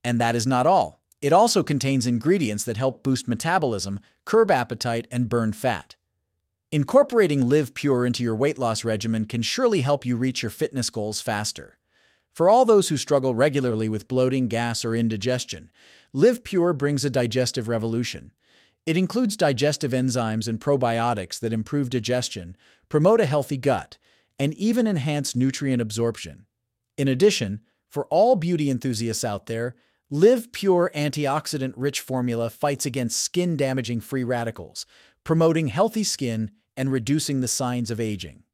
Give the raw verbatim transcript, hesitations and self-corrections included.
And that is not all. It also contains ingredients that help boost metabolism, curb appetite, and burn fat. Incorporating Live Pure into your weight loss regimen can surely help you reach your fitness goals faster. For all those who struggle regularly with bloating, gas, or indigestion, Live Pure brings a digestive revolution. It includes digestive enzymes and probiotics that improve digestion, promote a healthy gut, and even enhance nutrient absorption. In addition, for all beauty enthusiasts out there, Live Pure antioxidant-rich formula fights against skin-damaging free radicals, promoting healthy skin and reducing the signs of aging.